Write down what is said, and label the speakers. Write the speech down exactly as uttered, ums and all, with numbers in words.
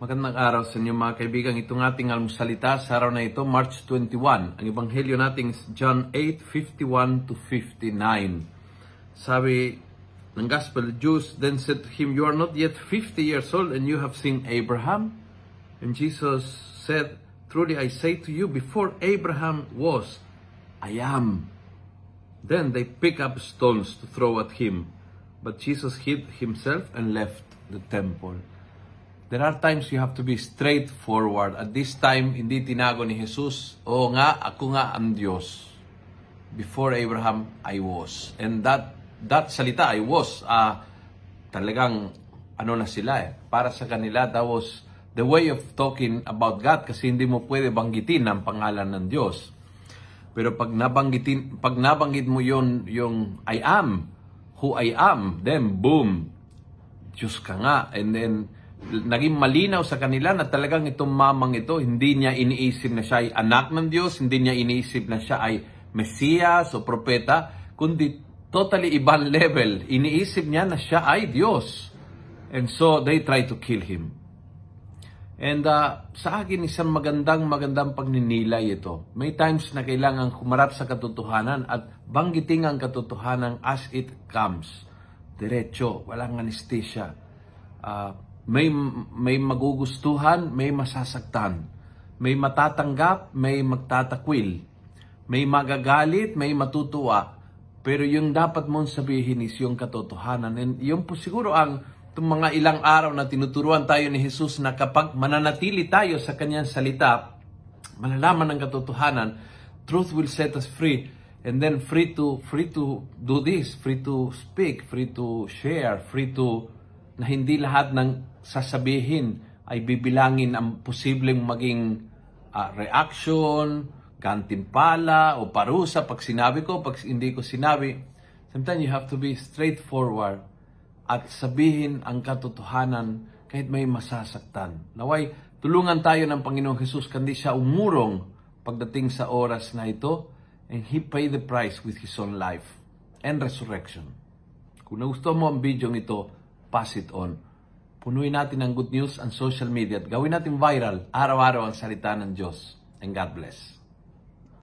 Speaker 1: Magandang araw sa inyo mga kaibigan. Itong ating almusalita sa araw na ito, March twenty-first. Ang ebanghelyo natin is John eight fifty-one to fifty-nine. Sabi ng Gospel, the Jews then said to him, "You are not yet fifty years old and you have seen Abraham?" And Jesus said, "Truly I say to you, before Abraham was, I am." Then they pick up stones to throw at him. But Jesus hid himself and left the temple. There are times you have to be straightforward. At this time, hindi tinago ni Jesus, "Oo nga, ako nga ang Diyos. Before Abraham, I was." And that that salita, I was, uh, talagang ano na sila eh. Para sa kanila, that was the way of talking about God kasi hindi mo pwede banggitin ang pangalan ng Diyos. Pero pag nabanggitin, pag nabanggit mo yon yung I am, who I am, then boom, Diyos ka nga. And then, naging malinaw sa kanila na talagang itong mamang ito, hindi niya iniisip na siya ay anak ng Diyos, hindi niya iniisip na siya ay Mesiyas o propeta, kundi totally ibang level. Iniisip niya na siya ay Diyos. And so, they try to kill him. And uh, sa akin, isang magandang magandang pagninilay ito. May times na kailangan kumarap sa katotohanan at banggitin ang katotohanan as it comes. Diretso, walang anesthesia. Uh, May, may magugustuhan, may masasaktan. May matatanggap, may magtatakwil. May magagalit, may matutuwa. Pero yung dapat mong sabihin is yung katotohanan. And yung po siguro ang itong mga ilang araw na tinuturuan tayo ni Jesus na kapag mananatili tayo sa kanyang salita, malalaman ng katotohanan, truth will set us free. And then free to, free to do this, free to speak, free to share, free to na hindi lahat ng sasabihin ay bibilangin ang posibleng maging uh, reaction, gantimpala o parusa pag sinabi ko, pag hindi ko sinabi. Sometimes you have to be straightforward at sabihin ang katotohanan kahit may masasaktan. Naway, tulungan tayo ng Panginoong Jesus kandi siya umurong pagdating sa oras na ito and He paid the price with His own life and resurrection. Kung nagustuhan mo ang video ito, pass it on. Punuin natin ang good news ang social media at gawin natin viral araw-araw ang salita ng Diyos. And God bless.